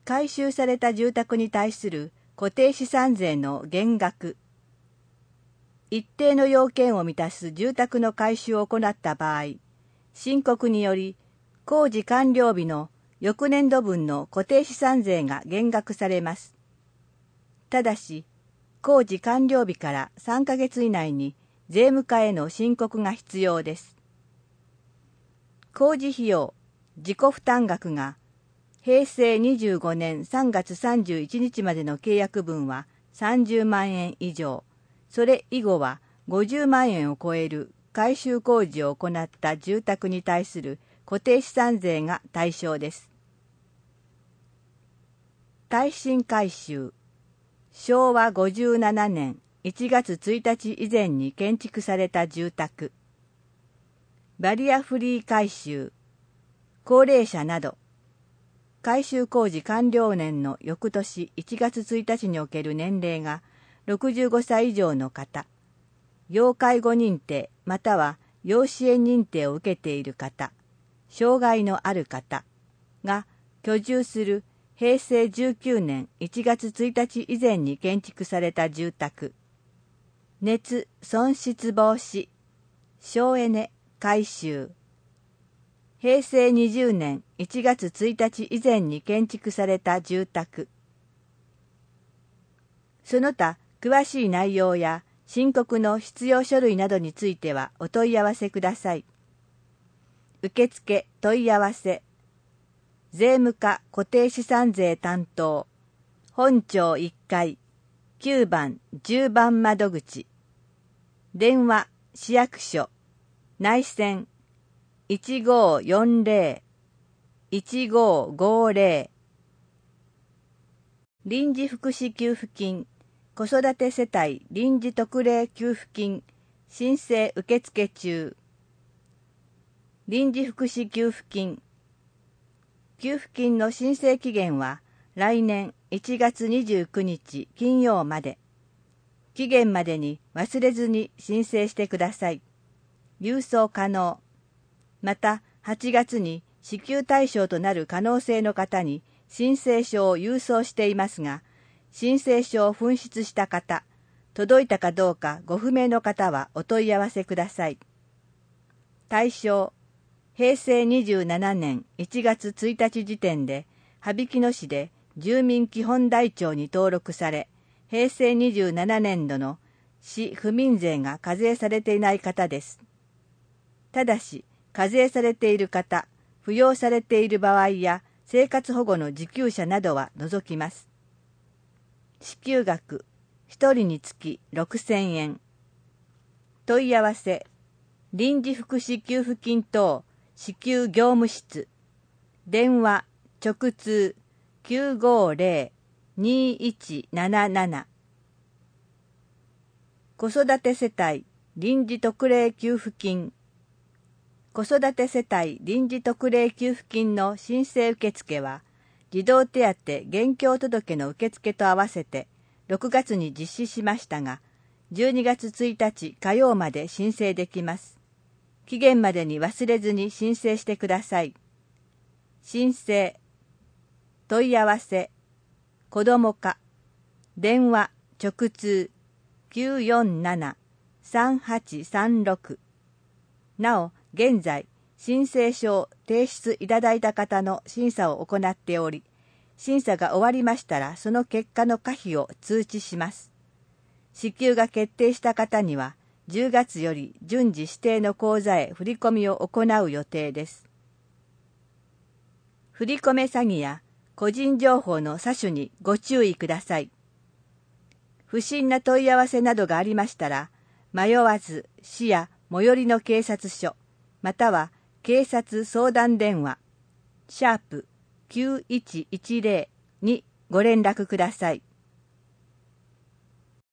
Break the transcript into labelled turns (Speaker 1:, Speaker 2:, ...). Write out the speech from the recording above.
Speaker 1: 改修された住宅に対する固定資産税の減額。一定の要件を満たす住宅の改修を行った場合、申告により工事完了日の翌年度分の固定資産税が減額されます。ただし、工事完了日から3ヶ月以内に税務課への申告が必要です。工事費用、自己負担額が平成25年3月31日までの契約分は30万円以上、それ以後は50万円を超える改修工事を行った住宅に対する固定資産税が対象です。耐震改修、昭和57年1月1日以前に建築された住宅、バリアフリー改修、高齢者など、改修工事完了年の翌年1月1日における年齢が65歳以上の方、要介護認定または要支援認定を受けている方、障害のある方が居住する平成19年1月1日以前に建築された住宅、熱損失防止、省エネ改修、平成20年1月1日以前に建築された住宅、その他詳しい内容や申告の必要書類などについてはお問い合わせください。受付問い合わせ、税務課固定資産税担当、本町1階、9番10番窓口、電話市役所、内線1540-1550、臨時福祉給付金、子育て世帯臨時特例給付金、申請受付中。臨時福祉給付金。給付金の申請期限は来年1月29日金曜まで。期限までに忘れずに申請してください。郵送可能。また8月に支給対象となる可能性の方に申請書を郵送していますが、申請書を紛失した方、届いたかどうかご不明の方はお問い合わせください。対象、平成27年1月1日時点で、羽曳野市で住民基本台帳に登録され、平成27年度の市府民税が課税されていない方です。ただし、課税されている方、扶養されている場合や生活保護の受給者などは除きます。支給額、1人につき6000円。問い合わせ、臨時福祉給付金等支給業務室、電話、直通、950-2177。子育て世帯臨時特例給付金。子育て世帯臨時特例給付金の申請受付は、児童手当現況届の受付と合わせて6月に実施しましたが、12月1日火曜まで申請できます。期限までに忘れずに申請してください。申請、問い合わせ、子ども課、電話、直通、947-3836。なお、現在、申請書を提出いただいた方の審査を行っており、審査が終わりましたらその結果の可否を通知します。支給が決定した方には10月より順次指定の口座へ振り込みを行う予定です。振り込め詐欺や個人情報の詐取にご注意ください。不審な問い合わせなどがありましたら、迷わず市や最寄りの警察署、または警察相談電話、#9110にご連絡ください。